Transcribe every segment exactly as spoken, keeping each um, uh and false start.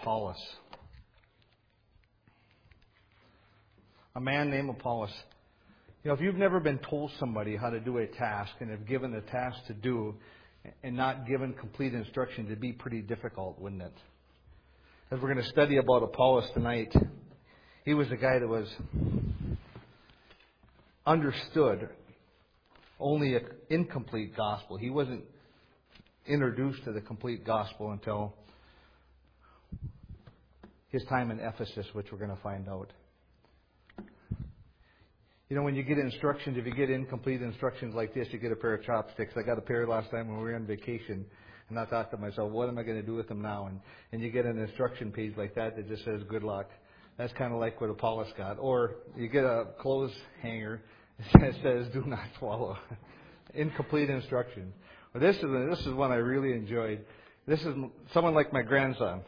Apollos. A man named Apollos. You know, if you've never been told somebody how to do a task and have given a task to do and not given complete instruction, it'd be pretty difficult, wouldn't it? As we're going to study about Apollos tonight, he was a guy that was understood only an incomplete gospel. He wasn't introduced to the complete gospel until his time in Ephesus, which we're going to find out. You know, when you get instructions, if you get incomplete instructions like this, you get a pair of chopsticks. I got a pair last time when we were on vacation, and I thought to myself, what am I going to do with them now? And, and you get an instruction page like that that just says, good luck. That's kind of like what Apollos got. Or you get a clothes hanger that says, do not swallow. Incomplete instruction. Well, this is, this is one I really enjoyed. This is someone like my grandson.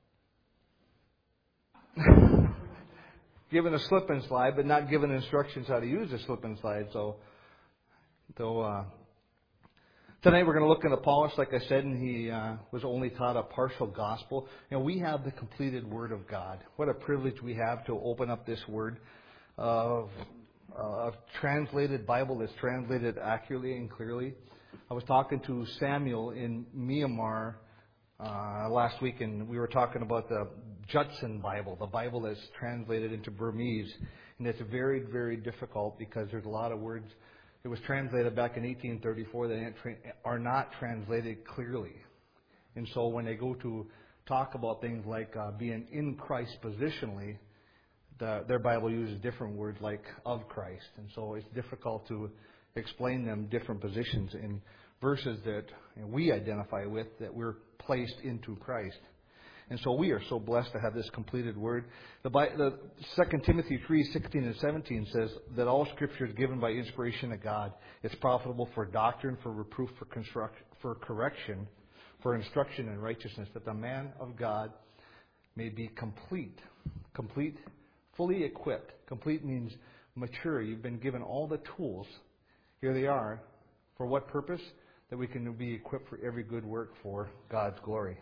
Given a slip and slide, but not given instructions how to use the slip and slide. So, so uh, tonight we're going to look at Apollos, like I said, and he uh, was only taught a partial gospel. You know, we have the completed Word of God. What a privilege we have to open up this Word of a translated Bible that's translated accurately and clearly. I was talking to Samuel in Myanmar Uh, last week, and we were talking about the Judson Bible, the Bible that's translated into Burmese, and it's very, very difficult because there's a lot of words. It was translated back in eighteen thirty-four that are not translated clearly, and so when they go to talk about things like uh, being in Christ positionally, the, their Bible uses different words like of Christ, and so it's difficult to explain them different positions in verses that you know, we identify with, that we're placed into Christ. And so we are so blessed to have this completed Word. The, the Second Timothy three sixteen and seventeen says that all Scripture is given by inspiration of God. It's profitable for doctrine, for reproof, for, construct, for correction, for instruction in righteousness, that the man of God may be complete. Complete, fully equipped. Complete means mature. You've been given all the tools. Here they are. For what purpose? That we can be equipped for every good work for God's glory.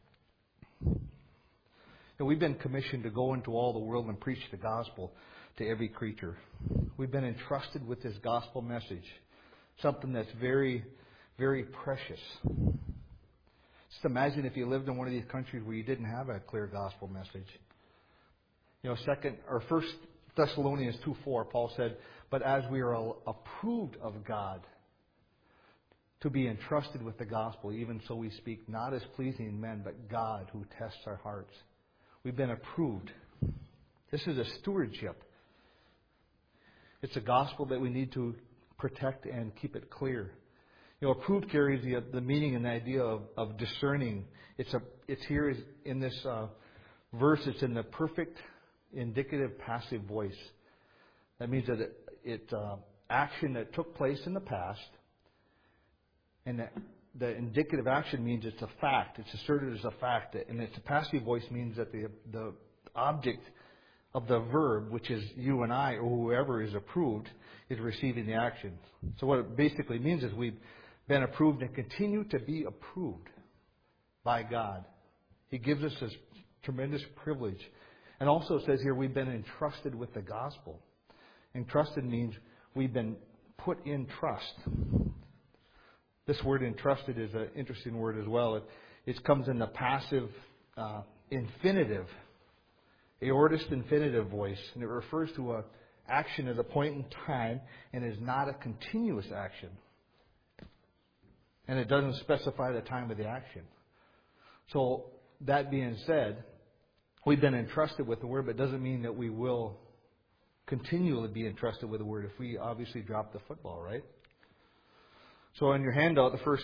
And we've been commissioned to go into all the world and preach the gospel to every creature. We've been entrusted with this gospel message, something that's very, very precious. Just imagine if you lived in one of these countries where you didn't have a clear gospel message. You know, second or First Thessalonians two four, Paul said, "But as we are approved of God, to be entrusted with the gospel, even so we speak not as pleasing men, but God who tests our hearts." We've been approved. This is a stewardship. It's a gospel that we need to protect and keep it clear. You know, approved carries the, the meaning and the idea of, of discerning. It's a it's here in this uh, verse. It's in the perfect indicative passive voice. That means that it, it uh, action that took place in the past. And the, the indicative action means it's a fact. It's asserted as a fact. And it's a passive voice means that the the object of the verb, which is you and I or whoever is approved, is receiving the action. So what it basically means is we've been approved and continue to be approved by God. He gives us this tremendous privilege. And also it says here we've been entrusted with the gospel. Entrusted means we've been put in trust. This word entrusted is an interesting word as well. It, it comes in the passive uh, infinitive, aorist infinitive voice, and it refers to a action at a point in time and is not a continuous action. And it doesn't specify the time of the action. So that being said, we've been entrusted with the word, but it doesn't mean that we will continually be entrusted with the word if we obviously drop the football, right? So in your handout, the first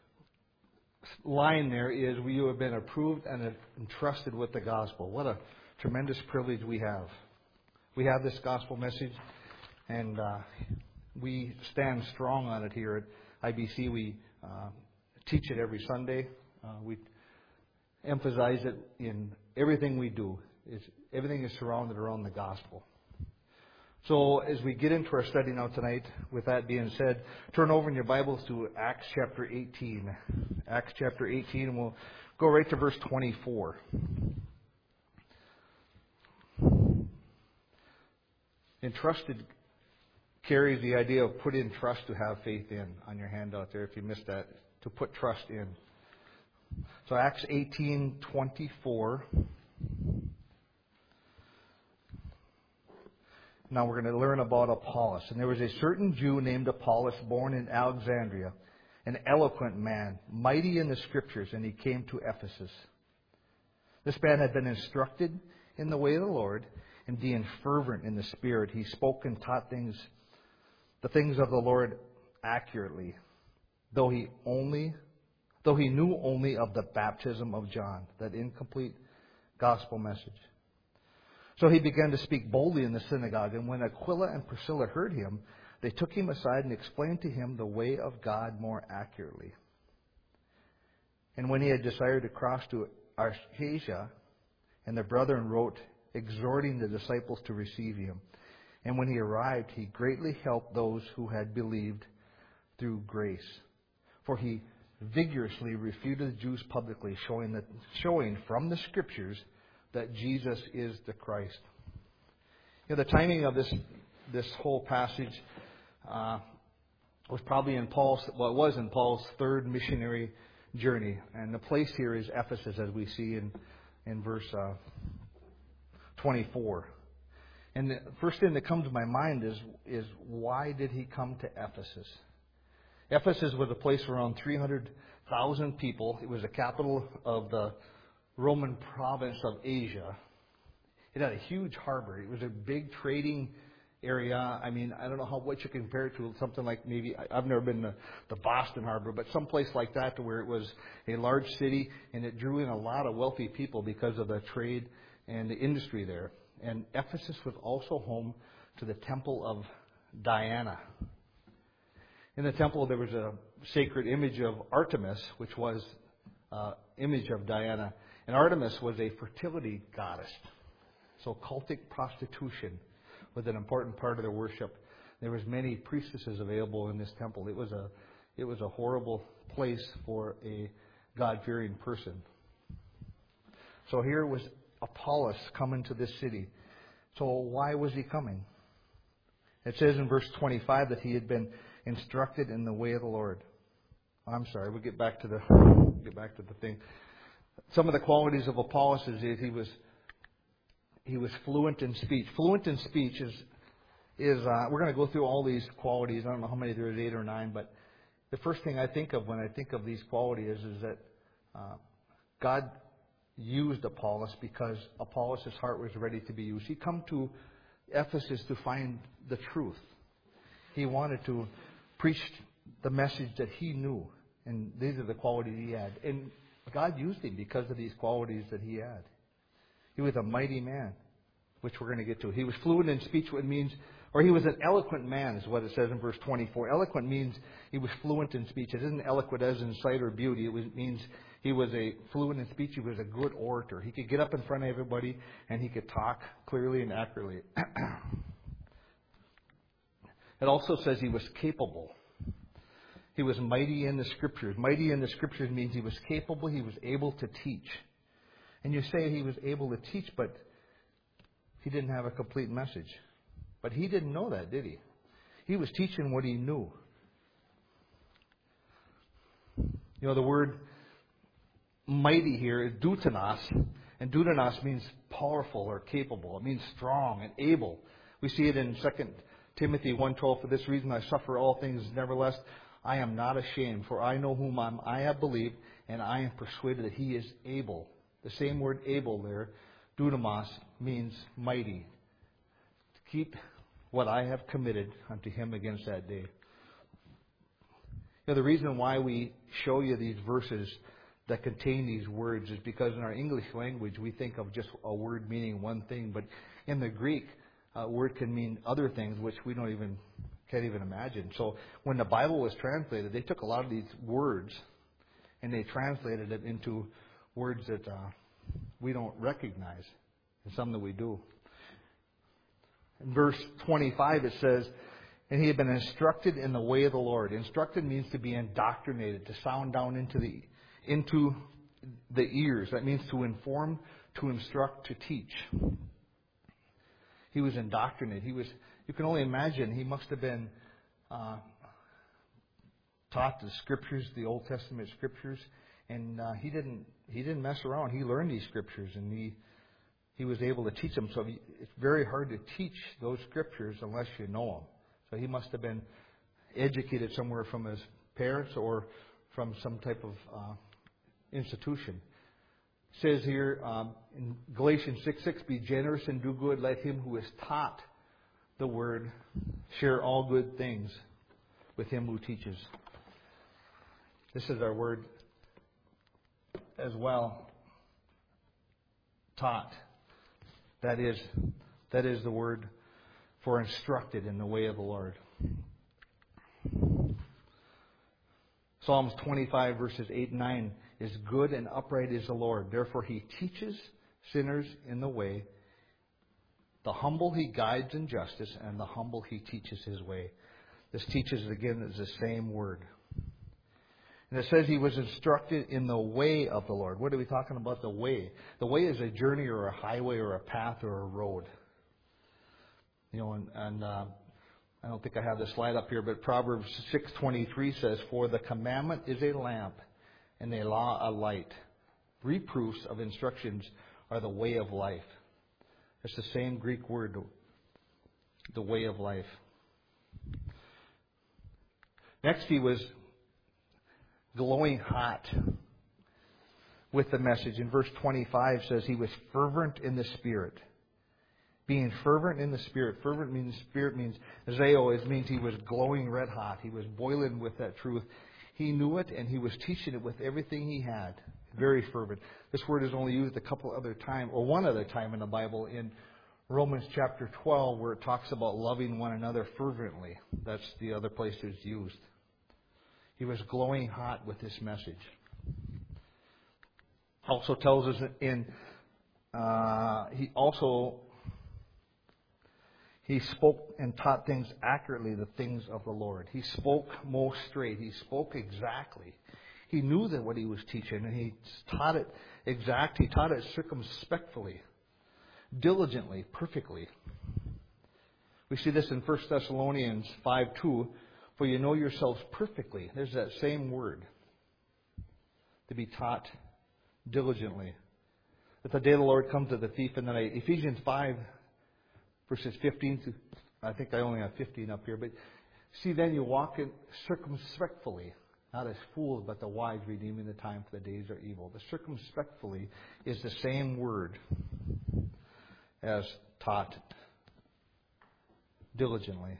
line there is, "You have been approved and entrusted with the gospel." What a tremendous privilege we have. We have this gospel message, and uh, we stand strong on it here at I B C. We uh, teach it every Sunday. Uh, we emphasize it in everything we do. It's, everything is surrounded around the gospel. So as we get into our study now tonight, with that being said, turn over in your Bibles to Acts chapter eighteen. Acts chapter eighteen, and we'll go right to verse twenty-four. Entrusted carries the idea of put in trust to have faith in on your handout there if you missed that. To put trust in. So Acts eighteen twenty-four. Now we're going to learn about Apollos. And there was a certain Jew named Apollos born in Alexandria, an eloquent man, mighty in the Scriptures, and he came to Ephesus. This man had been instructed in the way of the Lord, and being fervent in the Spirit, he spoke and taught things, the things of the Lord accurately, though he only, though he knew only of the baptism of John, that incomplete gospel message. So he began to speak boldly in the synagogue, and when Aquila and Priscilla heard him, they took him aside and explained to him the way of God more accurately. And when he had desired to cross to Achaia, and the brethren wrote, exhorting the disciples to receive him. And when he arrived, he greatly helped those who had believed through grace. For he vigorously refuted the Jews publicly, showing that, showing from the Scriptures that Jesus is the Christ. You know, the timing of this this whole passage uh, was probably in Paul's, well, it was in Paul's third missionary journey, and the place here is Ephesus, as we see in in verse uh, twenty-four. And the first thing that comes to my mind is is why did he come to Ephesus? Ephesus was a place of around three hundred thousand people. It was the capital of the Roman province of Asia. It had a huge harbor. It was a big trading area. I mean, I don't know how what you compare it to. Something like maybe, I've never been to the Boston Harbor, but someplace like that to where it was a large city and it drew in a lot of wealthy people because of the trade and the industry there. And Ephesus was also home to the temple of Diana. In the temple there was a sacred image of Artemis, which was an image of Diana. And Artemis was a fertility goddess. So cultic prostitution was an important part of their worship. There was many priestesses available in this temple. It was a it was a horrible place for a God-fearing person. So here was Apollos coming to this city. So why was he coming? It says in verse twenty-five that he had been instructed in the way of the Lord. I'm sorry, we'll get back to the get back to the thing. Some of the qualities of Apollos is that he was he was fluent in speech. Fluent in speech is is uh, we're going to go through all these qualities. I don't know how many there is, eight or nine, but the first thing I think of when I think of these qualities is that uh, God used Apollos because Apollos' heart was ready to be used. He come to Ephesus to find the truth. He wanted to preach the message that he knew, and these are the qualities he had. And God used him because of these qualities that he had. He was a mighty man, which we're going to get to. He was fluent in speech, what it means, or he was an eloquent man, is what it says in verse twenty-four. Eloquent means he was fluent in speech. It isn't eloquent as in sight or beauty. It was, means he was a fluent in speech. He was a good orator. He could get up in front of everybody and he could talk clearly and accurately. It also says he was capable. He was mighty in the Scriptures. Mighty in the Scriptures means he was capable. He was able to teach. And you say he was able to teach, but he didn't have a complete message. But he didn't know that, did he? He was teaching what he knew. You know, the word mighty here is dunamis. And dunamis means powerful or capable. It means strong and able. We see it in Second Timothy one twelve. For this reason I suffer all things, nevertheless I am not ashamed, for I know whom I'm, I have believed, and I am persuaded that he is able. The same word able there, dunamis, means mighty. To keep what I have committed unto him against that day. Now, the reason why we show you these verses that contain these words is because in our English language we think of just a word meaning one thing, but in the Greek, a word can mean other things which we don't even can't even imagine. So when the Bible was translated, they took a lot of these words and they translated it into words that uh, we don't recognize, and some that we do. In verse twenty-five it says, and he had been instructed in the way of the Lord. Instructed means to be indoctrinated, to sound down into the into the ears. That means to inform, to instruct, to teach. He was indoctrinated. He was, you can only imagine, he must have been uh, taught the Scriptures, the Old Testament Scriptures, and uh, he didn't he didn't mess around. He learned these Scriptures, and he he was able to teach them. So it's very hard to teach those Scriptures unless you know them. So he must have been educated somewhere from his parents or from some type of uh, institution. It says here um, in Galatians six six, be generous and do good. Let him who is taught the word share all good things with him who teaches. This is our word as well. Taught. That is, that is the word for instructed in the way of the Lord. Psalms twenty-five verses eight and nine is good and upright is the Lord. Therefore he teaches sinners in the way. The humble he guides in justice, and the humble he teaches his way. This teaches, again, is the same word. And it says he was instructed in the way of the Lord. What are we talking about, the way? The way is a journey or a highway or a path or a road. You know, and, and uh, I don't think I have the slide up here, but Proverbs six twenty-three says, for the commandment is a lamp, and a law a light. Reproofs of instructions are the way of life. It's the same Greek word, the way of life. Next, he was glowing hot with the message. In verse twenty-five says he was fervent in the Spirit. Being fervent in the Spirit. Fervent means Spirit means zeo. It means he was glowing red hot. He was boiling with that truth. He knew it, and he was teaching it with everything he had. Very fervent. This word is only used a couple other times, or one other time in the Bible, in Romans chapter twelve, where it talks about loving one another fervently. That's the other place it's used. He was glowing hot with this message. Also tells us in, uh, he also, he spoke and taught things accurately, the things of the Lord. He spoke most straight. He spoke exactly. He knew that what he was teaching, and he taught it exact. He taught it circumspectly, diligently, perfectly. We see this in First Thessalonians five two. For you know yourselves perfectly. There's that same word. To be taught diligently. That the day of the Lord comes to the thief in the night. Ephesians five, verses fifteen to, I think I only have fifteen up here, but see, then you walk in circumspectly, not as fools, but the wise, redeeming the time, for the days are evil. The circumspectly is the same word as taught diligently.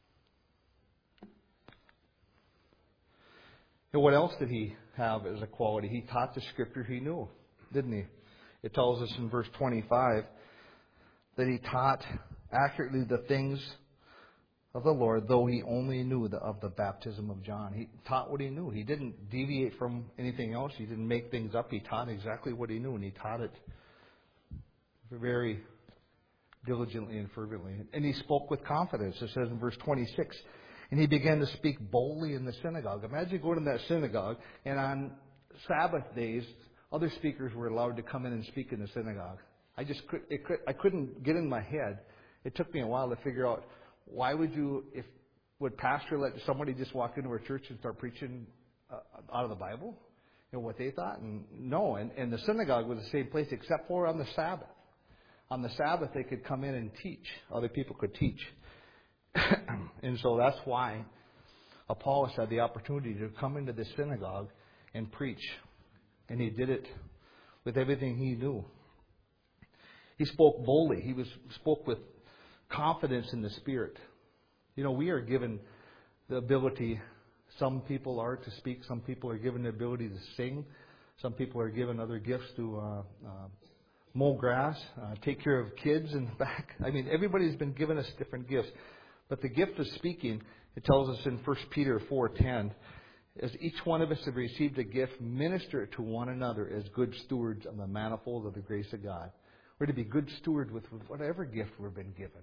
And what else did he have as a quality? He taught the Scripture he knew, didn't he? It tells us in verse twenty-five that he taught accurately the things of the Lord, though he only knew the, of the baptism of John. He taught what he knew. He didn't deviate from anything else. He didn't make things up. He taught exactly what he knew, and he taught it very diligently and fervently. And he spoke with confidence. It says in verse twenty-six, and he began to speak boldly in the synagogue. Imagine going to that synagogue, and on Sabbath days, other speakers were allowed to come in and speak in the synagogue. I just could, it could, I couldn't get in my head. It took me a while to figure out, why would you, if would pastor let somebody just walk into our church and start preaching uh, out of the Bible? You know what they thought? And no, and, and the synagogue was the same place except for on the Sabbath. On the Sabbath, they could come in and teach. Other people could teach. And so that's why Apollos had the opportunity to come into the synagogue and preach. And he did it with everything he knew. He spoke boldly. He was spoke with confidence in the Spirit. You know, we are given the ability, some people are to speak, some people are given the ability to sing, some people are given other gifts to uh, uh, mow grass, uh, take care of kids in the back. I mean, everybody's been given us different gifts. But the gift of speaking, it tells us in First Peter four ten, as each one of us have received a gift, minister it to one another as good stewards of the manifold of the grace of God. We're to be good stewards with whatever gift we've been given.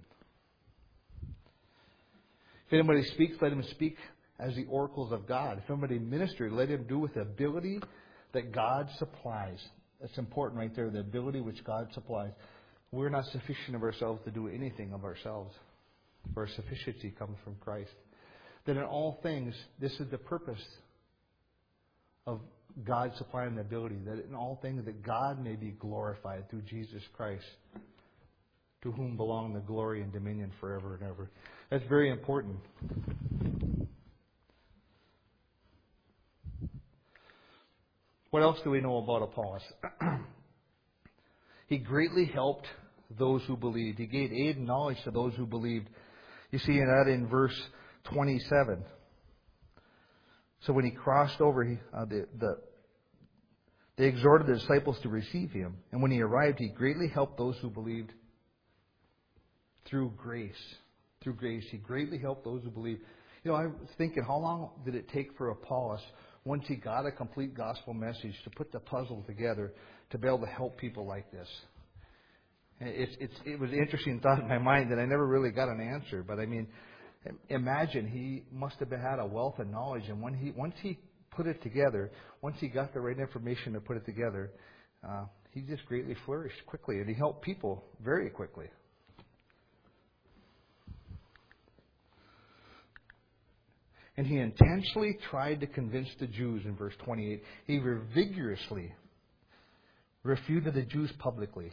If anybody speaks, let him speak as the oracles of God. If somebody ministers, let him do with the ability that God supplies. That's important right there, the ability which God supplies. we're not sufficient of ourselves to do anything of ourselves. For our sufficiency comes from Christ. That in all things, this is the purpose of God supplying the ability, that in all things that God may be glorified through Jesus Christ, to whom belong the glory and dominion forever and ever. That's very important. What else do we know about Apollos? He greatly helped those who believed. He gave aid and knowledge to those who believed. You see that in verse twenty-seven. So when he crossed over, he, uh, the, the, they exhorted the disciples to receive him. And when he arrived, he greatly helped those who believed through grace. Through grace. He greatly helped those who believed. You know, I was thinking, how long did it take for Apollos, once he got a complete gospel message, to put the puzzle together to be able to help people like this? It's, it's, it was an interesting thought in my mind that I never really got an answer. But I mean, imagine he must have had a wealth of knowledge, and when he once he put it together, once he got the right information to put it together, uh, he just greatly flourished quickly, and he helped people very quickly. And he intentionally tried to convince the Jews in verse twenty-eight. He vigorously refuted the Jews publicly.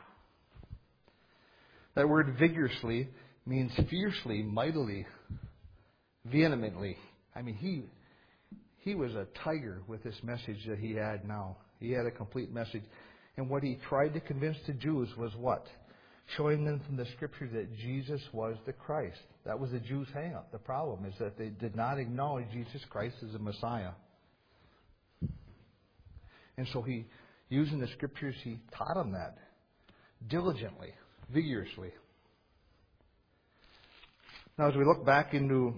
That word vigorously means fiercely, mightily, vehemently. I mean, he he was a tiger with this message that he had now. He had a complete message. And what he tried to convince the Jews was what? Showing them from the Scripture that Jesus was the Christ. That was the Jews' hang-up. The problem is that they did not acknowledge Jesus Christ as a Messiah. And so he, using the Scriptures, he taught them that diligently, vigorously. Now, as we look back into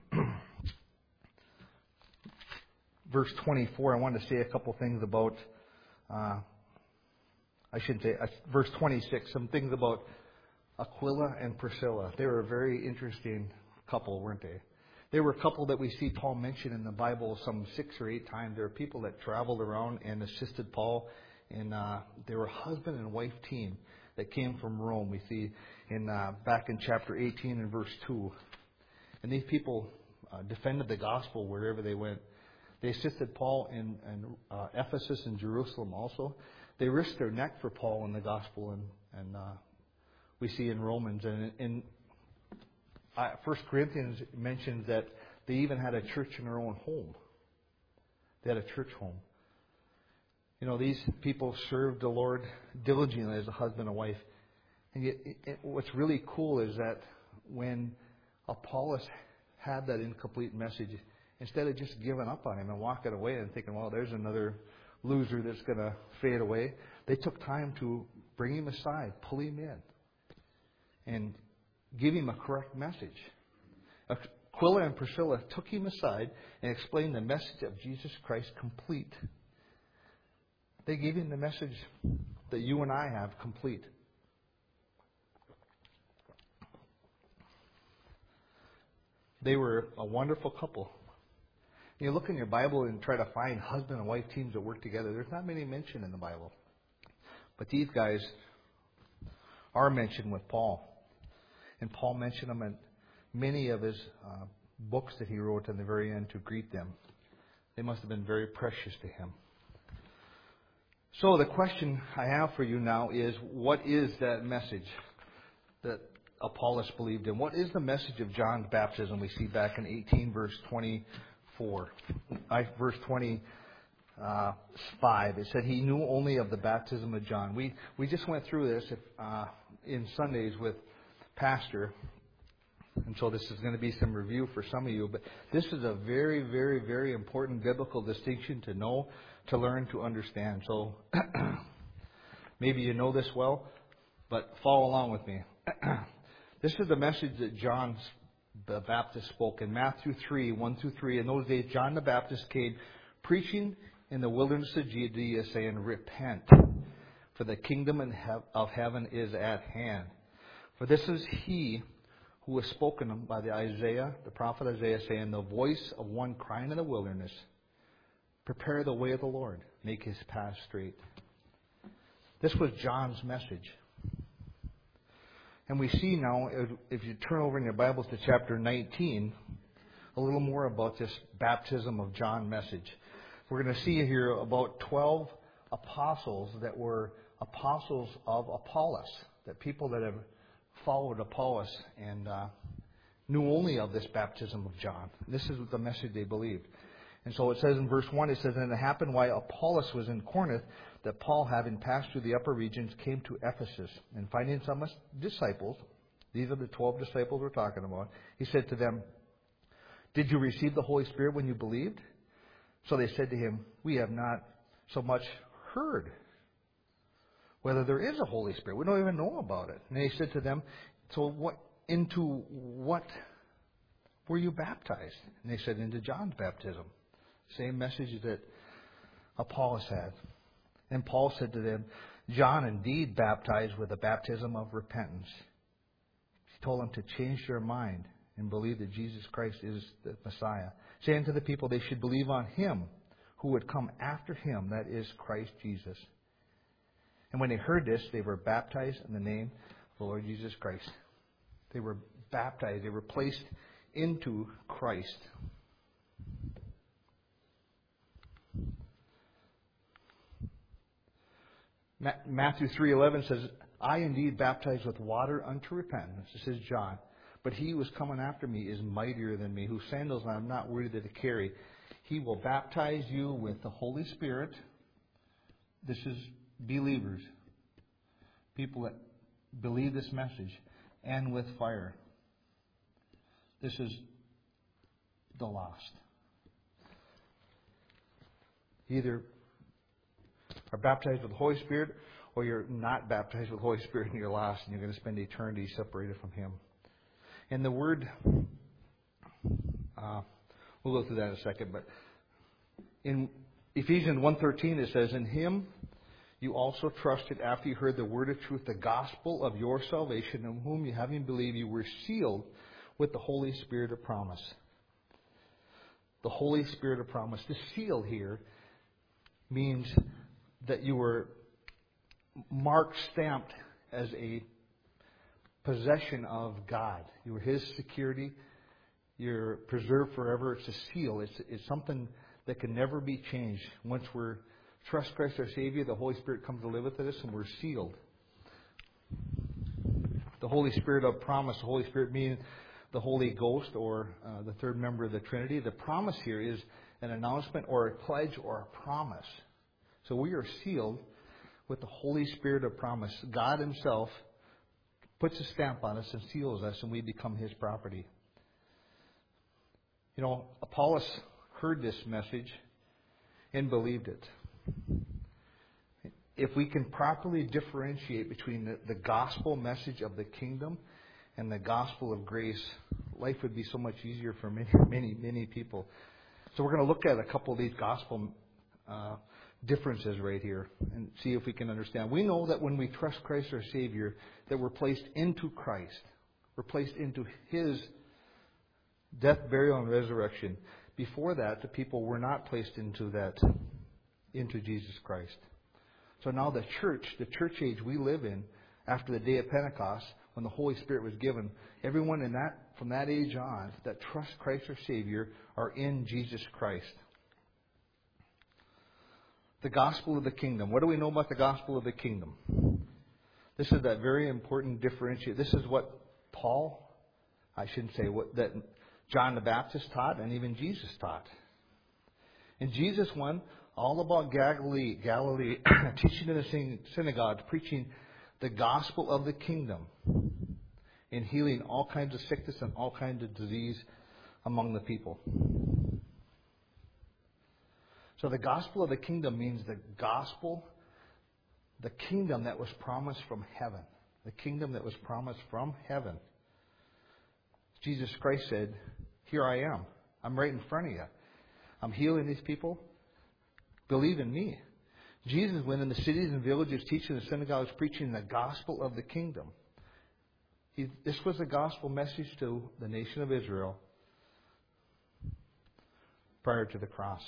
verse twenty-four, I wanted to say a couple things about, uh, I shouldn't say, uh, verse twenty-six, some things about Aquila and Priscilla. They were a very interesting couple, weren't they? They were a couple that we see Paul mention in the Bible some six or eight times. There were people that traveled around and assisted Paul, and uh, they were a husband and wife team that came from Rome. We see in uh, back in chapter eighteen and verse two. And these people uh, defended the gospel wherever they went. They assisted Paul in, in uh, Ephesus and Jerusalem also. They risked their neck for Paul in the gospel, and, and uh, we see in Romans. And in uh, First Corinthians mentions that they even had a church in their own home. They had a church home. You know, these people served the Lord diligently as a husband and wife. And yet, it, it, what's really cool is that when Apollos had that incomplete message, instead of just giving up on him and walking away and thinking, well, there's another loser that's going to fade away, they took time to bring him aside, pull him in, and give him a correct message. Aquila and Priscilla took him aside and explained the message of Jesus Christ complete. They gave him the message that you and I have complete. They were a wonderful couple. You look in your Bible and try to find husband and wife teams that work together. There's not many mentioned in the Bible. But these guys are mentioned with Paul. And Paul mentioned them in many of his uh, books that he wrote in the very end to greet them. They must have been very precious to him. So the question I have for you now is, what is that message that Apollos believed in? What is the message of John's baptism we see back in eighteen, verse twenty-four? I, verse twenty-five, it said he knew only of the baptism of John. We we just went through this uh, in Sundays with Pastor, and so this is going to be some review for some of you, but this is a very, very, very important biblical distinction to know, to learn, to understand. So maybe you know this well, but follow along with me. This is the message that John the Baptist spoke in Matthew three, one through three. In those days, John the Baptist came preaching in the wilderness of Judea, saying, repent, for the kingdom of heaven is at hand. For this is he who was spoken by the Isaiah, the prophet Isaiah, saying, the voice of one crying in the wilderness, prepare the way of the Lord, make his path straight. This was John's message. And we see now, if you turn over in your Bibles to chapter nineteen, a little more about this baptism of John message. We're going to see here about twelve apostles that were apostles of Apollos, that people that have followed Apollos and uh, knew only of this baptism of John. This is the message they believed. And so it says in verse one, it says, "And it happened while Apollos was in Corinth, that Paul, having passed through the upper regions, came to Ephesus. And finding some disciples," these are the twelve disciples we're talking about, "he said to them, 'Did you receive the Holy Spirit when you believed?' So they said to him, 'We have not so much heard whether there is a Holy Spirit. We don't even know about it.' And he said to them, 'So what, into what were you baptized?' And they said, 'Into John's baptism.' Same message that Apollos had. And Paul said to them, 'John indeed baptized with a baptism of repentance.' He told them to change their mind and believe that Jesus Christ is the Messiah, saying to the people they should believe on Him who would come after Him, that is Christ Jesus. And when they heard this, they were baptized in the name of the Lord Jesus Christ." They were baptized. They were placed into Christ. Matthew three eleven says, "I indeed baptize with water unto repentance." This is John. "But he who is coming after me is mightier than me, whose sandals I am not worthy to carry. He will baptize you with the Holy Spirit." This is believers, people that believe this message, "and with fire." This is the lost. Either are baptized with the Holy Spirit, or you're not baptized with the Holy Spirit and you're lost, and you're going to spend eternity separated from Him. And the word, uh, we'll go through that in a second, but in Ephesians one thirteen it says, "In Him you also trusted after you heard the word of truth, the gospel of your salvation, in whom you, having believed, you were sealed with the Holy Spirit of promise." The Holy Spirit of promise. The seal here means that you were marked, stamped as a possession of God. You were His security. You're preserved forever. It's a seal. It's, it's something that can never be changed. Once we're trust Christ our Savior, the Holy Spirit comes to live with us, and we're sealed. The Holy Spirit of promise. The Holy Spirit meaning the Holy Ghost, or uh, the third member of the Trinity. The promise here is an announcement or a pledge or a promise. So we are sealed with the Holy Spirit of promise. God Himself puts a stamp on us and seals us, and we become His property. You know, Apollos heard this message and believed it. If we can properly differentiate between the, the gospel message of the kingdom and the gospel of grace, life would be so much easier for many, many, many people. So we're going to look at a couple of these gospel uh, differences right here and see if we can understand. We know that when we trust Christ our Savior, that we're placed into Christ. We're placed into His death, burial, and resurrection. Before that, the people were not placed into that, into Jesus Christ. So now the church, the church age we live in, after the day of Pentecost, when the Holy Spirit was given, everyone in that, from that age on, that trust Christ our Savior, are in Jesus Christ. The gospel of the kingdom. What do we know about the gospel of the kingdom? This is that very important differentiate. This is what Paul, I shouldn't say, what that John the Baptist taught, and even Jesus taught. And Jesus went all about Galilee, Galilee, teaching in the synagogues, preaching the gospel of the kingdom, and healing all kinds of sickness and all kinds of disease among the people. So the gospel of the kingdom means the gospel, the kingdom that was promised from heaven. The kingdom that was promised from heaven. Jesus Christ said, "Here I am. I'm right in front of you. I'm healing these people. Believe in me." Jesus went in the cities and villages, teaching the synagogues, preaching the gospel of the kingdom. He, this was the gospel message to the nation of Israel prior to the cross.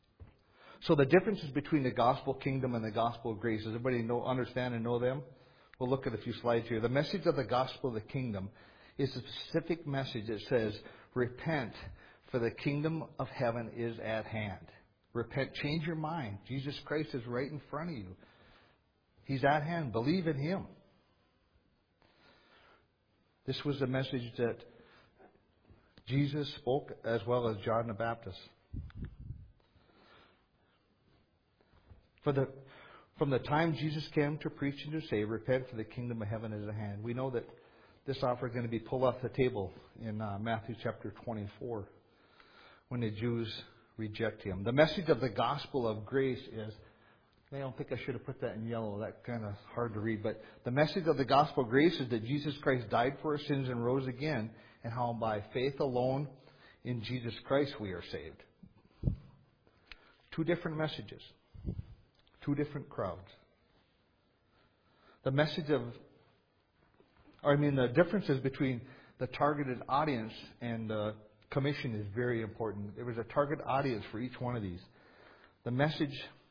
So the differences between the gospel kingdom and the gospel of grace, does everybody know, understand and know them? We'll look at a few slides here. The message of the gospel of the kingdom is a specific message that says, repent, for the kingdom of heaven is at hand. Repent, change your mind. Jesus Christ is right in front of you. He's at hand. Believe in Him. This was the message that Jesus spoke, as well as John the Baptist. For the, from the time Jesus came to preach and to say, repent, for the kingdom of heaven is at hand. We know that this offer is going to be pulled off the table in uh, Matthew chapter twenty-four when the Jews reject Him. The message of the gospel of grace is, I don't think I should have put that in yellow. That's kind of hard to read. But the message of the gospel of grace is that Jesus Christ died for our sins and rose again, and how by faith alone in Jesus Christ we are saved. Two different messages. Two different crowds. The message of, or I mean, the differences between the targeted audience and the commission is very important. There was a target audience for each one of these. The message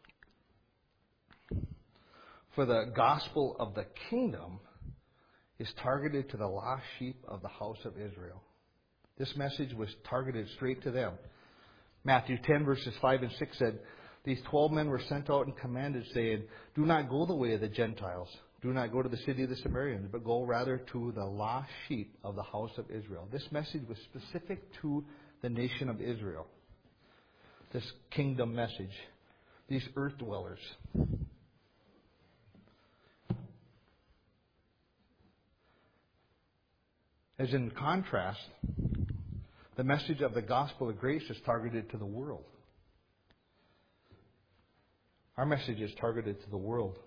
for the gospel of the kingdom is targeted to the lost sheep of the house of Israel. This message was targeted straight to them. Matthew ten verses five and six said, these twelve men were sent out and commanded, saying, do not go the way of the Gentiles. Do not go to the city of the Samaritans, but go rather to the lost sheep of the house of Israel. This message was specific to the nation of Israel. This kingdom message. These earth dwellers. As in contrast, the message of the gospel of grace is targeted to the world. Our message is targeted to the world.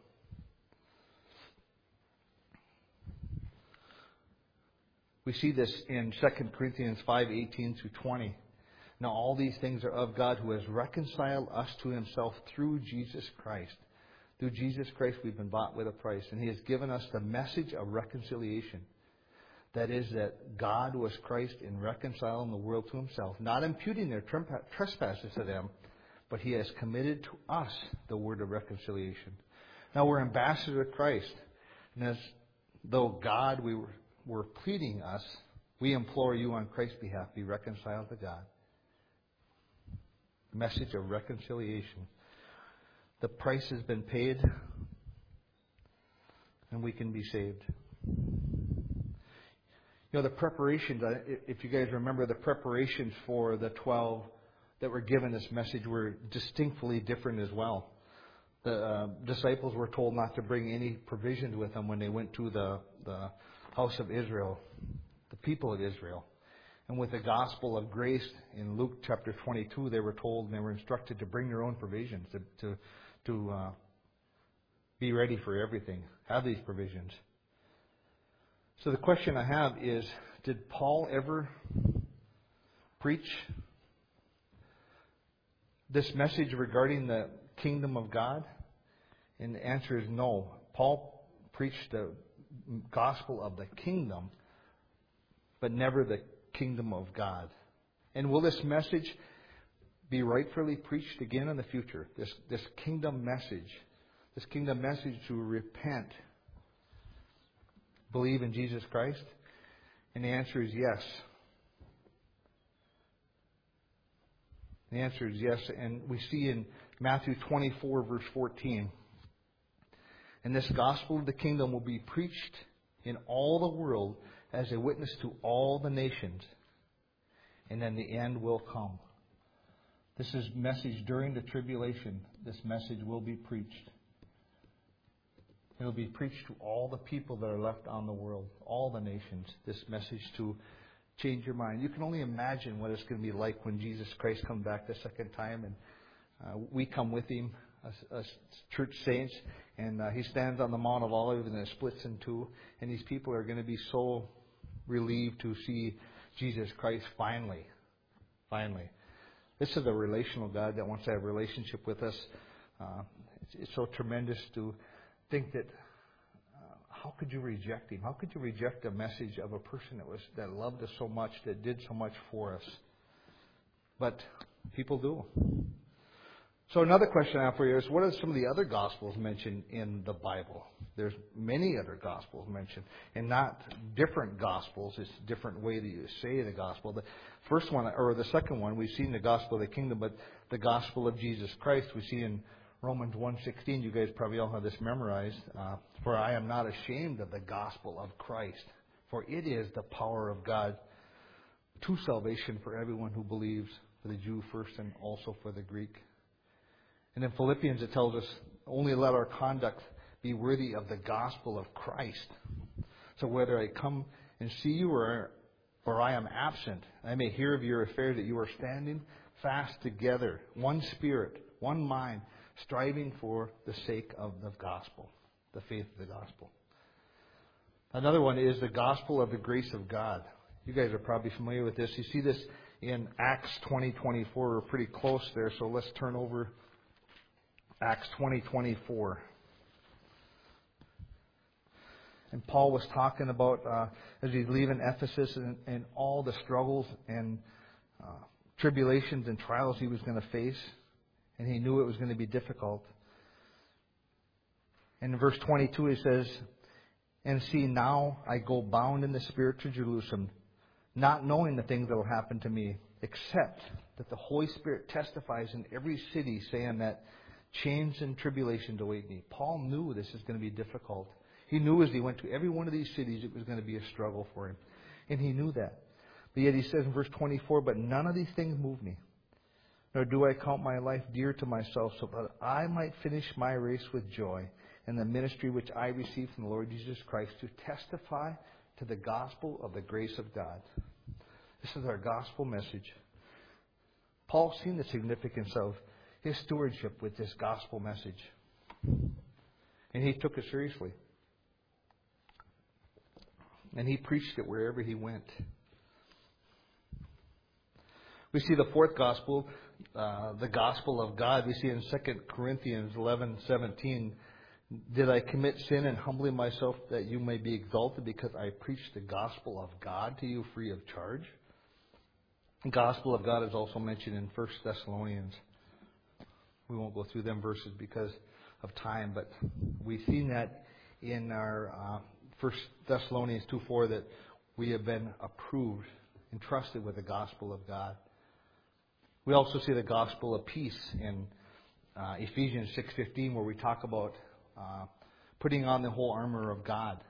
We see this in Second Corinthians five eighteen through twenty. Now all these things are of God, who has reconciled us to Himself through Jesus Christ. Through Jesus Christ we've been bought with a price, and He has given us the message of reconciliation. That is, that God was Christ in reconciling the world to Himself, not imputing their trespasses to them, but He has committed to us the word of reconciliation. Now we're ambassadors of Christ, and as though God we were, were pleading us, we implore you on Christ's behalf, be reconciled to God. Message of reconciliation. The price has been paid, and we can be saved. You know, the preparations, if you guys remember, the preparations for the twelve that were given this message were distinctly different as well. The uh, disciples were told not to bring any provisions with them when they went to the, the house of Israel, the people of Israel. And with the gospel of grace in Luke chapter twenty-two, they were told and they were instructed to bring their own provisions, to to, to uh, be ready for everything, have these provisions. So the question I have is, did Paul ever preach this message regarding the kingdom of God? And the answer is no. Paul preached the gospel of the kingdom, but never the kingdom of God. And will this message be rightfully preached again in the future? This, this kingdom message, this kingdom message to repent, believe in Jesus Christ? And the answer is yes. The answer is yes. And we see in Matthew twenty-four, verse fourteen, and this gospel of the kingdom will be preached in all the world as a witness to all the nations, and then the end will come. This is message during the tribulation. This message will be preached. It will be preached to all the people that are left on the world, all the nations, this message to change your mind. You can only imagine what it's going to be like when Jesus Christ comes back the second time, and uh, we come with Him as, as church saints, and uh, He stands on the Mount of Olives and it splits in two, and these people are going to be so relieved to see Jesus Christ finally. Finally. This is a relational God that wants to have a relationship with us. Uh, it's, it's so tremendous to think that uh, how could you reject Him? How could you reject a message of a person that was that loved us so much, that did so much for us? But people do. So another question I have for you is, what are some of the other Gospels mentioned in the Bible? There's many other gospels mentioned, and not different gospels. It's a different way that you say the gospel. The first one, or the second one, we've seen the gospel of the kingdom, but the gospel of Jesus Christ we see in Romans one sixteen. You guys probably all have this memorized. Uh, for I am not ashamed of the gospel of Christ, for it is the power of God to salvation for everyone who believes, for the Jew first and also for the Greek. And in Philippians it tells us, only let our conduct be worthy of the gospel of Christ. So whether I come and see you or, or I am absent, I may hear of your affairs, that you are standing fast together, one spirit, one mind, striving for the sake of the gospel, the faith of the gospel. Another one is the gospel of the grace of God. You guys are probably familiar with this. You see this in Acts twenty twenty-four. We're pretty close there, so let's turn over Acts twenty twenty-four. And Paul was talking about, uh, as he's leaving Ephesus, and, and all the struggles and uh, tribulations and trials he was going to face. And he knew it was going to be difficult. And in verse twenty-two he says, and see, now I go bound in the Spirit to Jerusalem, not knowing the things that will happen to me, except that the Holy Spirit testifies in every city, saying that chains and tribulations await me. Paul knew this is going to be difficult. He knew as he went to every one of these cities it was going to be a struggle for him. And he knew that. But yet he says in verse twenty-four, but none of these things move me. Nor do I count my life dear to myself, so that I might finish my race with joy in the ministry which I received from the Lord Jesus Christ, to testify to the gospel of the grace of God. This is our gospel message. Paul's seen the significance of his stewardship with this gospel message. And he took it seriously. And he preached it wherever he went. We see the fourth gospel, uh, the gospel of God. We see in Second Corinthians eleven seventeen, did I commit sin in humbling myself that you may be exalted because I preached the gospel of God to you free of charge? The gospel of God is also mentioned in First Thessalonians. We won't go through them verses because of time, but we've seen that in our uh, First Thessalonians two four, that we have been approved, entrusted with the gospel of God. We also see the gospel of peace in uh, Ephesians six fifteen, where we talk about uh, putting on the whole armor of God,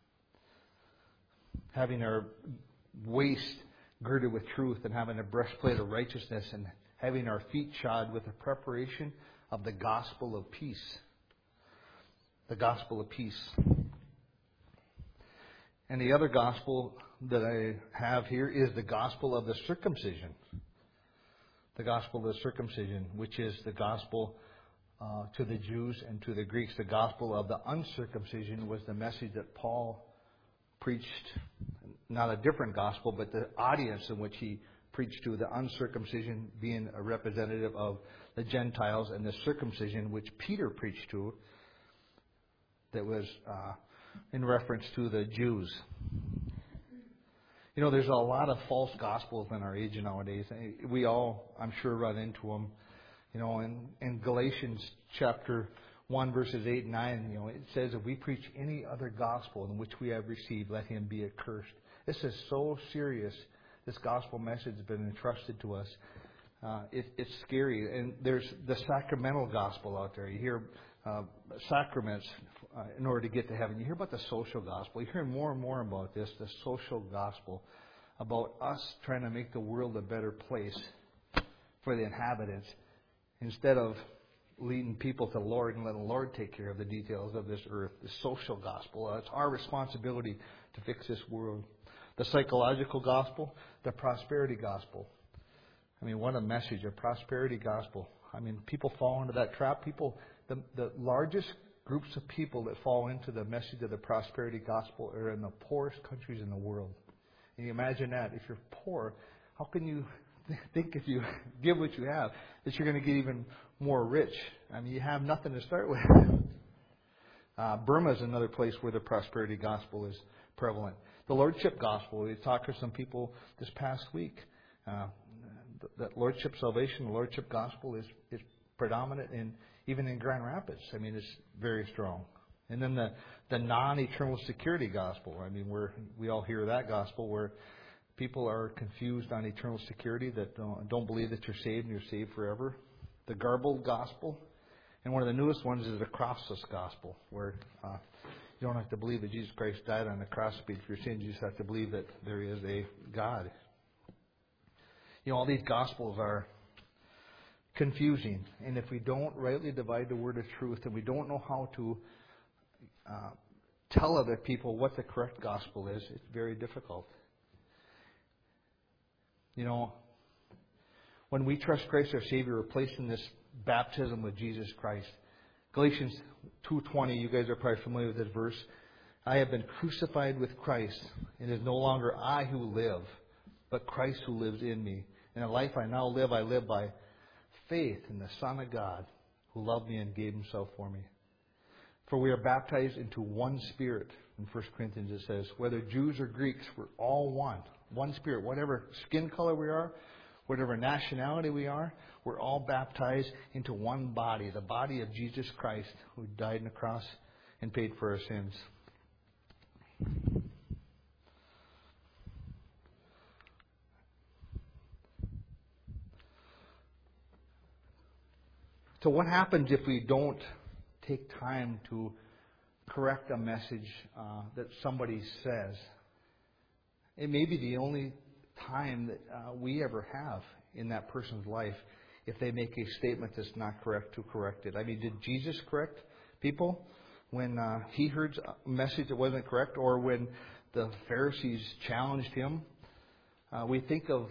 having our waist girded with truth, and having a breastplate of righteousness, and having our feet shod with the preparation of the gospel of peace. The gospel of peace. And the other gospel that I have here is the gospel of the circumcision. The gospel of the circumcision, which is the gospel uh, to the Jews and to the Greeks. The gospel of the uncircumcision was the message that Paul preached. Not a different gospel, but the audience in which he preached to, the uncircumcision being a representative of the Gentiles, and the circumcision which Peter preached to, that was uh, in reference to the Jews. You know, there's a lot of false gospels in our age nowadays. We all, I'm sure, run into them. You know, in, in Galatians chapter one, verses eight and nine, you know, it says, if we preach any other gospel in which we have received, let him be accursed. This is so serious. This gospel message has been entrusted to us. Uh, it, it's scary. And there's the sacramental gospel out there. You hear uh, sacraments uh, in order to get to heaven. You hear about the social gospel. You hear more and more about this, the social gospel, about us trying to make the world a better place for the inhabitants, instead of leading people to the Lord and letting the Lord take care of the details of this earth. The social gospel. Uh, it's our responsibility to fix this world. The psychological gospel, the prosperity gospel. I mean, what a message, a prosperity gospel. I mean, people fall into that trap. People, the, the largest groups of people that fall into the message of the prosperity gospel are in the poorest countries in the world. And you imagine that. If you're poor, how can you think if you give what you have that you're going to get even more rich? I mean, you have nothing to start with. Uh, Burma is another place where the prosperity gospel is prevalent. The Lordship gospel, we talked to some people this past week. Uh, that Lordship salvation, the Lordship gospel is, is predominant in even in Grand Rapids. I mean, it's very strong. And then the, the non-eternal security gospel. I mean, we're, we all hear that gospel where people are confused on eternal security, that don't, don't believe that you're saved and you're saved forever. The garbled gospel. And one of the newest ones is the crossless gospel, where uh, you don't have to believe that Jesus Christ died on the cross to pay for your sins. You just have to believe that there is a God. You know, all these gospels are confusing. And if we don't rightly divide the word of truth, and we don't know how to uh, tell other people what the correct gospel is, it's very difficult. You know, when we trust Christ our Savior, we're placed in this baptism with Jesus Christ. Galatians two twenty, you guys are probably familiar with this verse. I have been crucified with Christ, and it is no longer I who live, but Christ who lives in me. And the life I now live, I live by faith in the Son of God, who loved me and gave himself for me. For we are baptized into one Spirit. In First Corinthians it says, whether Jews or Greeks, we're all one. One Spirit. Whatever skin color we are, whatever nationality we are, we're all baptized into one body, the body of Jesus Christ, who died on the cross and paid for our sins. So what happens if we don't take time to correct a message uh, that somebody says? It may be the only time that uh, we ever have in that person's life if they make a statement that's not correct to correct it. I mean, did Jesus correct people when uh, he heard a message that wasn't correct, or when the Pharisees challenged him? Uh, we think of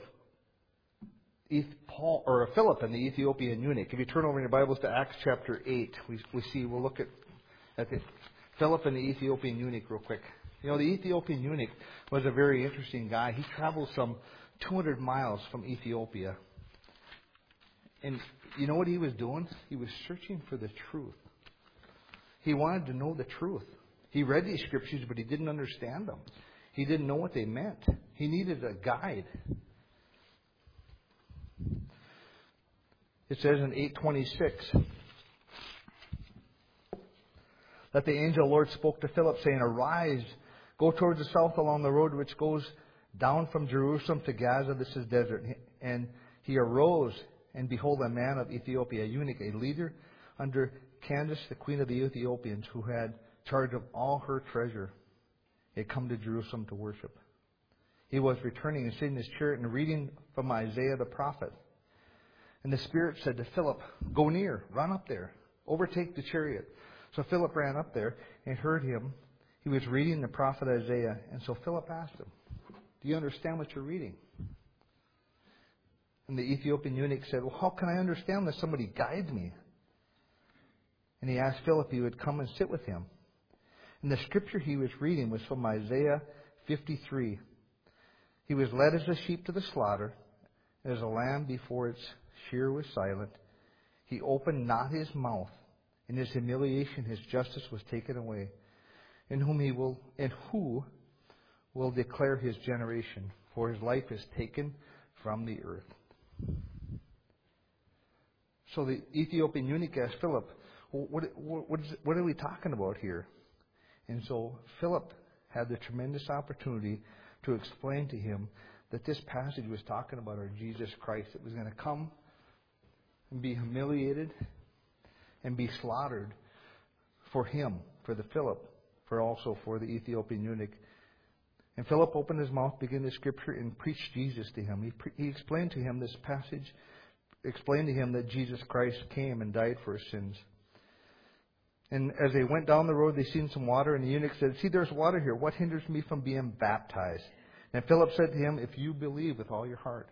Paul or Philip and the Ethiopian eunuch. If you turn over in your Bibles to Acts chapter eight, we we see we'll look at at the Philip and the Ethiopian eunuch real quick. You know, the Ethiopian eunuch was a very interesting guy. He traveled some two hundred miles from Ethiopia. And you know what he was doing? He was searching for the truth. He wanted to know the truth. He read these scriptures, but he didn't understand them. He didn't know what they meant. He needed a guide. It says in eight twenty-six that the angel of the Lord spoke to Philip, saying, arise, go towards the south along the road which goes down from Jerusalem to Gaza. This is desert. And he arose, and behold, a man of Ethiopia, a eunuch, a leader under Candace, the queen of the Ethiopians, who had charge of all her treasure, had come to Jerusalem to worship. He was returning and sitting in his chariot and reading from Isaiah the prophet. And the Spirit said to Philip, go near, run up there, overtake the chariot. So Philip ran up there and heard him. He was reading the prophet Isaiah. And so Philip asked him, do you understand what you're reading? And the Ethiopian eunuch said, well, how can I understand unless somebody guides me? And he asked Philip if he would come and sit with him. And the scripture he was reading was from Isaiah fifty-three. He was led as a sheep to the slaughter, as a lamb before its shearer was silent. He opened not his mouth. In his humiliation his justice was taken away. In whom he will, and who will declare his generation? For his life is taken from the earth. So the Ethiopian eunuch asked Philip, well, what, what, what, is, what are we talking about here? And so Philip had the tremendous opportunity to explain to him that this passage was talking about our Jesus Christ that was going to come and be humiliated and be slaughtered for him, for the Philip, for also for the Ethiopian eunuch. And Philip opened his mouth, began the scripture, and preached Jesus to him. He, pre- he explained to him this passage, explained to him that Jesus Christ came and died for his sins. And as they went down the road, they seen some water, and the eunuch said, see, there's water here. What hinders me from being baptized? And Philip said to him, if you believe with all your heart,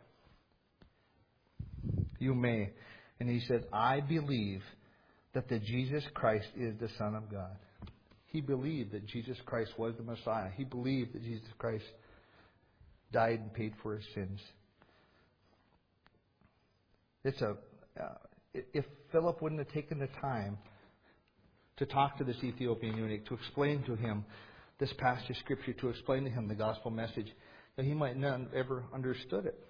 you may. And he said, I believe that the Jesus Christ is the Son of God. He believed that Jesus Christ was the Messiah. He believed that Jesus Christ died and paid for his sins. It's a uh, if Philip wouldn't have taken the time to talk to this Ethiopian eunuch, to explain to him this passage of Scripture, to explain to him the gospel message, that he might not have ever understood it.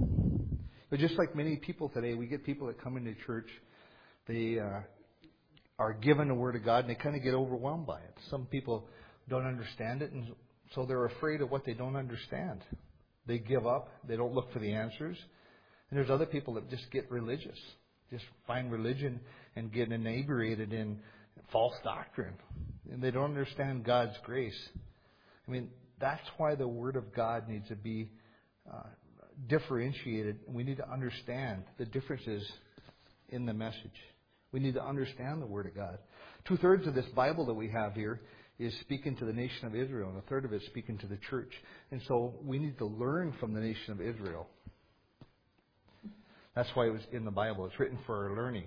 But just like many people today, we get people that come into church, they uh, are given the Word of God and they kind of get overwhelmed by it. Some people don't understand it, and so they're afraid of what they don't understand. They give up. They don't look for the answers. And there's other people that just get religious, just find religion and get inebriated in false doctrine. And they don't understand God's grace. I mean, that's why the Word of God needs to be uh, differentiated. And we need to understand the differences in the message. We need to understand the Word of God. Two-thirds of this Bible that we have here is speaking to the nation of Israel, and a third of it is speaking to the church. And so we need to learn from the nation of Israel. That's why it was in the Bible. It's written for our learning.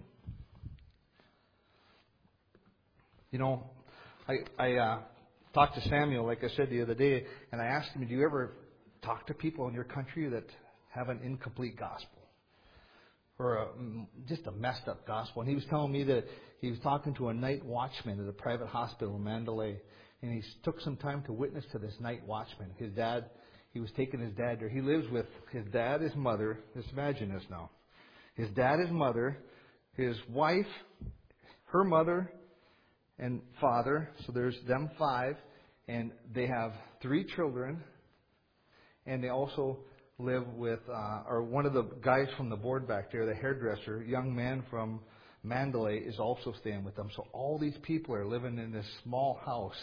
You know, I, I uh, talked to Samuel, like I said the other day, and I asked him, do you ever talk to people in your country that have an incomplete gospel? Or a, just a messed up gospel. And he was telling me that he was talking to a night watchman at a private hospital in Mandalay. And he took some time to witness to this night watchman. His dad, he was taking his dad there. He lives with his dad, his mother. Just imagine this now. His dad, his mother, his wife, her mother, and father. So there's them five. And they have three children. And they also live with, uh, or one of the guys from the board back there, the hairdresser, young man from Mandalay, is also staying with them. So all these people are living in this small house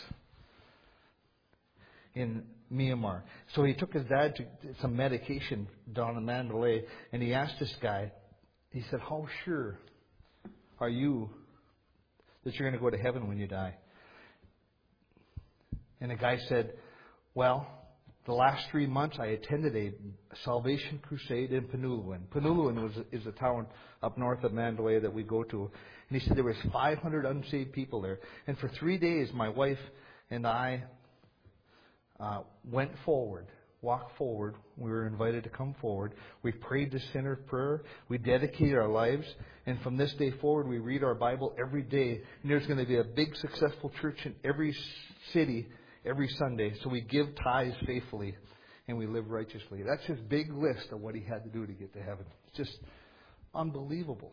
in Myanmar. So he took his dad to some medication down in Mandalay, and he asked this guy, he said, how sure are you that you're going to go to heaven when you die? And the guy said, well, the last three months I attended a salvation crusade in Panuluan. Panuluan was, is a town up north of Mandalay that we go to. And he said there was five hundred unsaved people there. And for three days my wife and I uh, went forward, walked forward. We were invited to come forward. We prayed the sinner's prayer. We dedicated our lives. And from this day forward we read our Bible every day. And there's going to be a big successful church in every city every Sunday. So we give tithes faithfully and we live righteously. That's his big list of what he had to do to get to heaven. It's just unbelievable.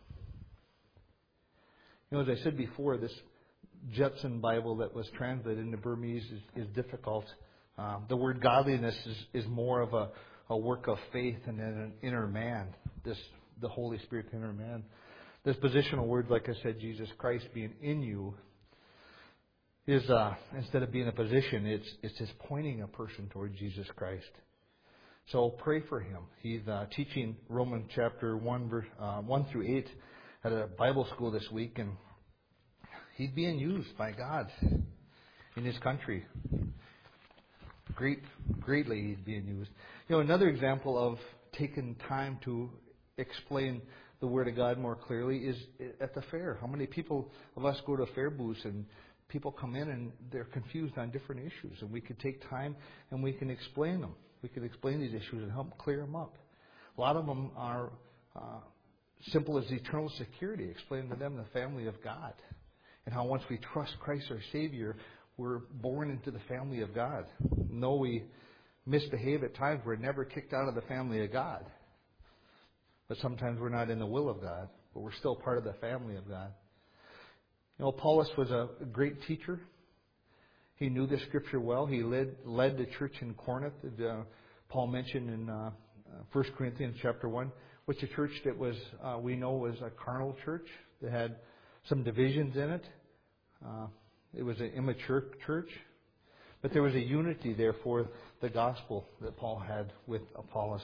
You know, as I said before, this Judson Bible that was translated into Burmese is, is difficult. Um, the word godliness is, is more of a, a work of faith and an inner man. This the Holy Spirit inner man. This positional word, like I said, Jesus Christ being in you, is uh, instead of being a position, it's it's just pointing a person toward Jesus Christ. So pray for him. He's uh, teaching Romans chapter one, verse, uh, one through eight at a Bible school this week, and he's being used by God in his country. Great, greatly he's being used. You know, another example of taking time to explain the Word of God more clearly is at the fair. How many people of us go to fair booths and people come in and they're confused on different issues, and we could take time and we can explain them. We can explain these issues and help clear them up. A lot of them are uh, simple as eternal security. Explain to them the family of God and how once we trust Christ our Savior, we're born into the family of God. Though we misbehave at times, we're never kicked out of the family of God. But sometimes we're not in the will of God, but we're still part of the family of God. You know, Apollos was a great teacher. He knew the Scripture well. He led led the church in Corinth. Uh, Paul mentioned in uh, First Corinthians chapter one, which a church that was uh, we know was a carnal church that had some divisions in it. Uh, it was an immature church, but there was a unity there for the gospel that Paul had with Apollos.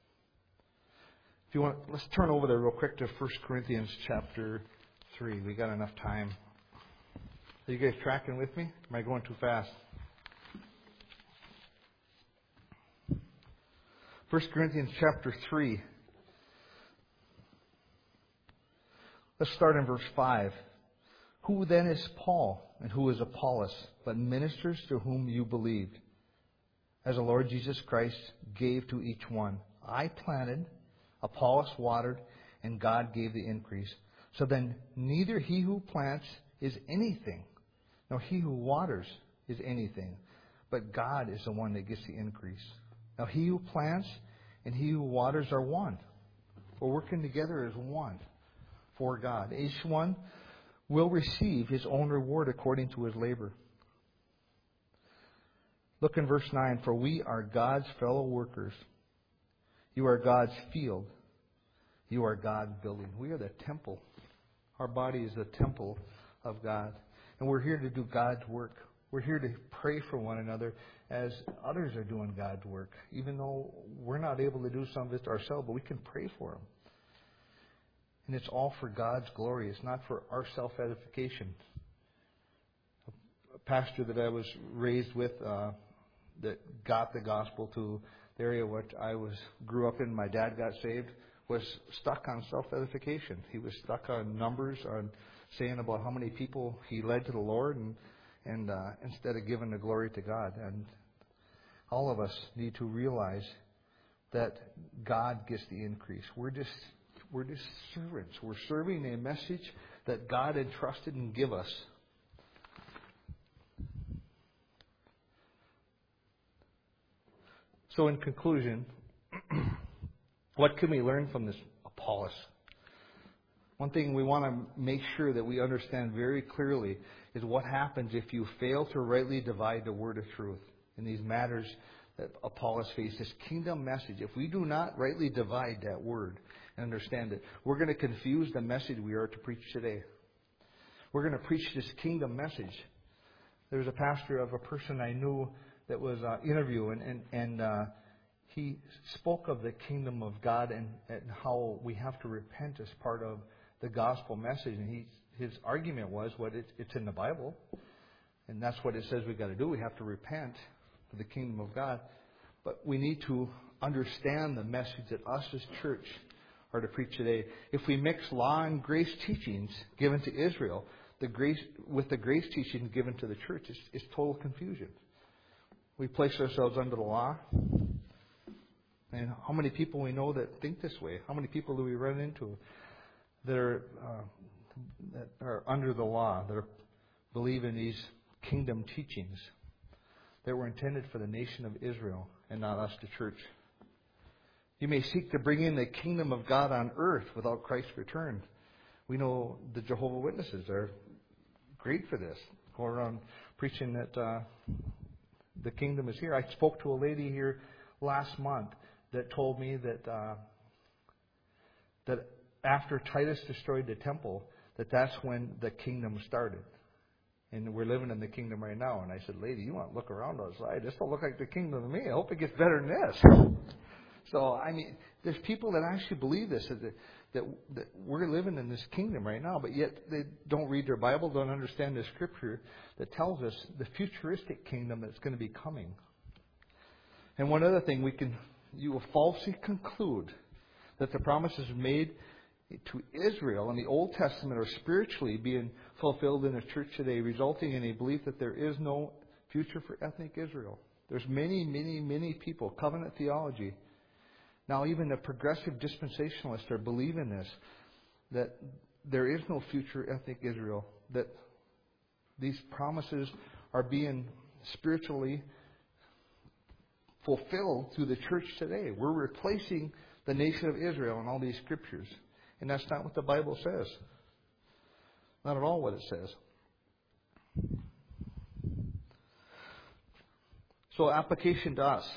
If you want, let's turn over there real quick to First Corinthians chapter three. We got enough time. Are you guys tracking with me? Am I going too fast? First Corinthians chapter three. Let's start in verse five. Who then is Paul and who is Apollos, but ministers to whom you believed, as the Lord Jesus Christ gave to each one? I planted, Apollos watered, and God gave the increase. So then neither he who plants is anything, nor he who waters is anything, but God is the one that gets the increase. Now he who plants and he who waters are one. We're working together as one for God. Each one will receive his own reward according to his labor. Look in verse nine. For we are God's fellow workers. You are God's field. You are God's building. We are the temple. Our body is the temple of God. And we're here to do God's work. We're here to pray for one another as others are doing God's work. Even though we're not able to do some of it ourselves, but we can pray for them. And it's all for God's glory. It's not for our self-edification. A pastor that I was raised with uh, that got the gospel to the area which I was grew up in, my dad got saved, was stuck on self-edification. He was stuck on numbers, on saying about how many people he led to the Lord, and and uh, instead of giving the glory to God. And all of us need to realize that God gets the increase. We're just we're just servants. We're serving a message that God entrusted and give us. So in conclusion, what can we learn from this Apollos? One thing we want to make sure that we understand very clearly is what happens if you fail to rightly divide the word of truth in these matters that Apollos faced, this kingdom message. If we do not rightly divide that word and understand it, we're going to confuse the message we are to preach today. We're going to preach this kingdom message. There was a pastor of a person I knew that was uh, interviewing, and, and uh, he spoke of the kingdom of God and, and how we have to repent as part of the gospel message. And he, his argument was, what well, it, it's in the Bible, and that's what it says we've got to do. We have to repent for the kingdom of God. But we need to understand the message that us as church are to preach today. If we mix law and grace teachings given to Israel the grace with the grace teaching given to the church, it's, it's total confusion. We place ourselves under the law. And how many people we know that think this way? How many people do we run into that are uh, that are under the law, that are, believe in these kingdom teachings that were intended for the nation of Israel and not us, the church? You may seek to bring in the kingdom of God on earth without Christ's return. We know the Jehovah's Witnesses are great for this. Go around preaching that uh, the kingdom is here. I spoke to a lady here last month that told me that uh, that after Titus destroyed the temple, that that's when the kingdom started. And we're living in the kingdom right now. And I said, lady, you want to look around outside. This don't look like the kingdom to me. I hope it gets better than this. So, I mean, there's people that actually believe this, that, that, that we're living in this kingdom right now, but yet they don't read their Bible, don't understand the scripture that tells us the futuristic kingdom that's going to be coming. And one other thing, we can you will falsely conclude that the promises made to Israel in the Old Testament are spiritually being fulfilled in the church today, resulting in a belief that there is no future for ethnic Israel. There's many, many, many people, covenant theology. Now even the progressive dispensationalists are believing this, that there is no future ethnic Israel, that these promises are being spiritually fulfilled through the church today. We're replacing the nation of Israel in all these scriptures. And that's not what the Bible says. Not at all what it says. So application to us.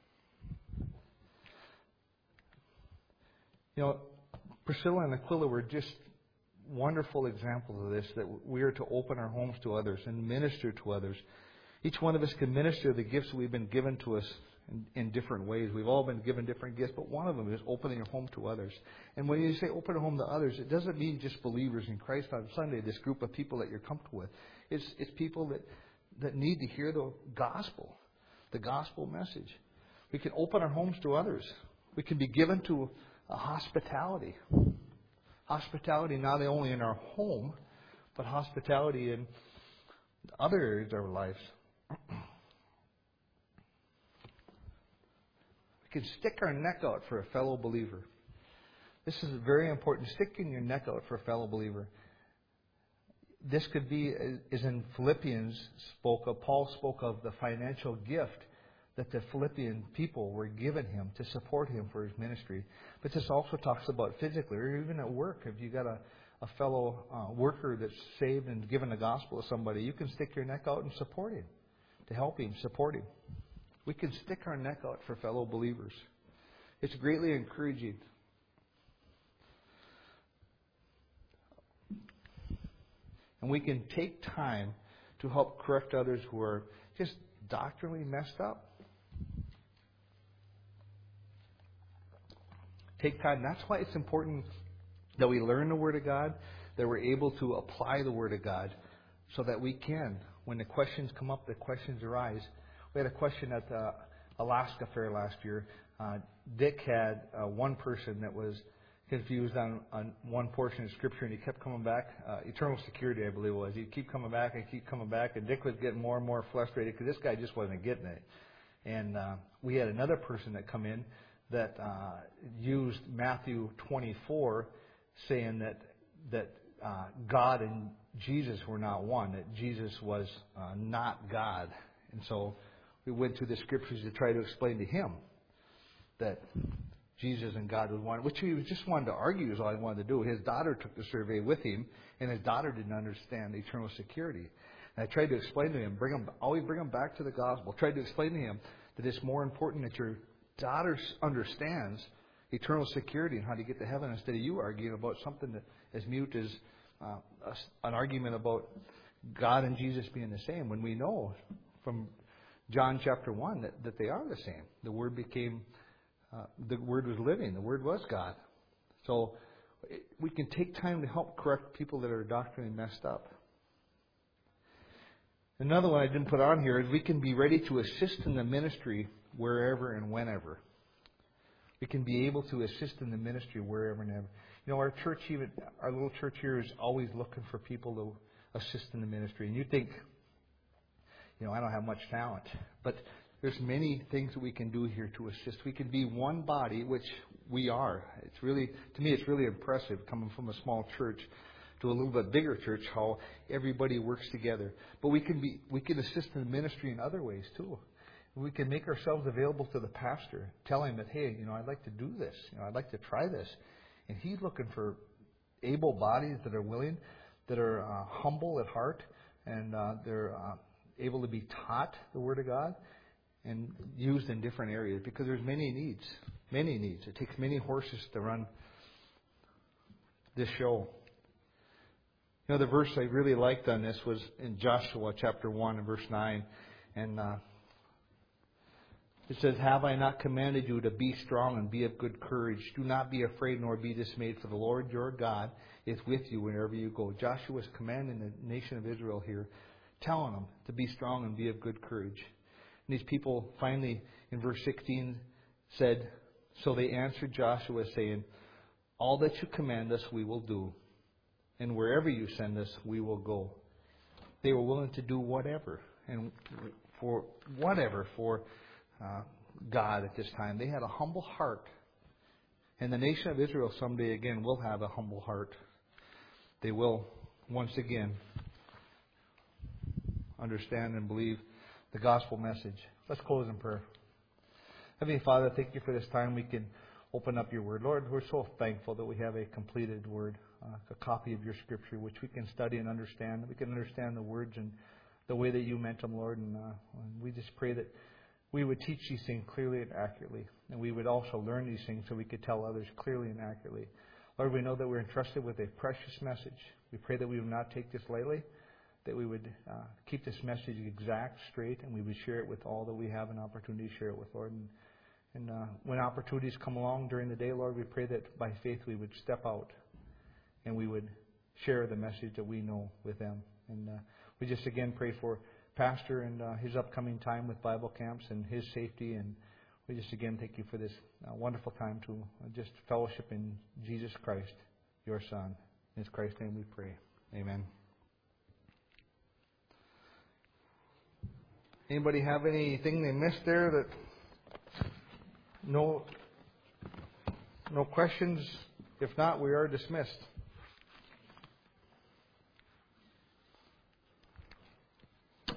You know, Priscilla and Aquila were just wonderful examples of this, that we are to open our homes to others and minister to others. Each one of us can minister the gifts we've been given to us in, in different ways. We've all been given different gifts, but one of them is opening your home to others. And when you say open a home to others, it doesn't mean just believers in Christ on Sunday, this group of people that you're comfortable with. It's, it's people that, that need to hear the gospel, the gospel message. We can open our homes to others. We can be given to a hospitality. Hospitality not only in our home, but hospitality in other areas of our lives. We can stick our neck out for a fellow believer. This is very important. Sticking your neck out for a fellow believer. This could be, as in Philippians spoke of, Paul spoke of the financial gift that the Philippian people were given him to support him for his ministry. But this also talks about physically, or even at work. If you got a, a fellow uh, worker that's saved and given the gospel to somebody, you can stick your neck out and support him, to help him, support him. We can stick our neck out for fellow believers. It's greatly encouraging. And we can take time to help correct others who are just doctrinally messed up. Take time. That's why it's important that we learn the Word of God, that we're able to apply the Word of God, so that we can, when the questions come up, the questions arise. We had a question at the Alaska Fair last year. Uh, Dick had uh, one person that was confused on, on one portion of Scripture, and he kept coming back. Uh, eternal security, I believe it was. He'd keep coming back and keep coming back, and Dick was getting more and more frustrated because this guy just wasn't getting it. And uh, we had another person that come in that uh, used Matthew twenty-four, saying that that uh, God and Jesus were not one, that Jesus was uh, not God. And so we went through the Scriptures to try to explain to him that Jesus and God was one, which he just wanted to argue is all he wanted to do. His daughter took the survey with him, and his daughter didn't understand eternal security. And I tried to explain to him, bring him, always bring him back to the gospel. I tried to explain to him that it's more important that your daughter understands eternal security and how to get to heaven instead of you arguing about something that as mute as uh, an argument about God and Jesus being the same, when we know from John chapter one that, that they are the same. The Word became, uh, the Word was living, the Word was God. So it, we can take time to help correct people that are doctrinally messed up. Another one I didn't put on here is we can be ready to assist in the ministry wherever and whenever. We can be able to assist in the ministry wherever and ever. You know, our church, even our little church here, is always looking for people to assist in the ministry. And you think, you know, I don't have much talent, but there's many things that we can do here to assist. We can be one body, which we are. It's really, to me, it's really impressive coming from a small church to a little bit bigger church, how everybody works together. But we can be, we can assist in the ministry in other ways too. We can make ourselves available to the pastor, tell him that, hey, you know, I'd like to do this. You know, I'd like to try this. And he's looking for able bodies that are willing, that are uh, humble at heart, and uh, they're uh, able to be taught the Word of God and used in different areas, because there's many needs, many needs. It takes many horses to run this show. You know, the verse I really liked on this was in Joshua chapter one and verse nine, and uh, it says, "Have I not commanded you to be strong and be of good courage? Do not be afraid nor be dismayed, for the Lord your God is with you wherever you go." Joshua is commanding the nation of Israel here, telling them to be strong and be of good courage. And these people finally, in verse sixteen, said, "So they answered Joshua, saying, all that you command us we will do, and wherever you send us we will go." They were willing to do whatever, and for whatever, for Uh, God at this time. They had a humble heart. And the nation of Israel someday again will have a humble heart. They will once again understand and believe the gospel message. Let's close in prayer. Heavenly Father, thank you for this time we can open up your word. Lord, we're so thankful that we have a completed word, uh, a copy of your scripture, which we can study and understand. We can understand the words and the way that you meant them, Lord. And, uh, and we just pray that we would teach these things clearly and accurately. And we would also learn these things so we could tell others clearly and accurately. Lord, we know that we're entrusted with a precious message. We pray that we would not take this lightly, that we would uh, keep this message exact, straight, and we would share it with all that we have an opportunity to share it with, Lord. And, and uh, when opportunities come along during the day, Lord, we pray that by faith we would step out and we would share the message that we know with them. And uh, we just again pray for Pastor and uh, his upcoming time with Bible camps and his safety. And we just again thank you for this uh, wonderful time to uh, just fellowship in Jesus Christ, your Son. In His Christ's name we pray. Amen. Anybody have anything they missed there? That no, no questions? If not, we are dismissed.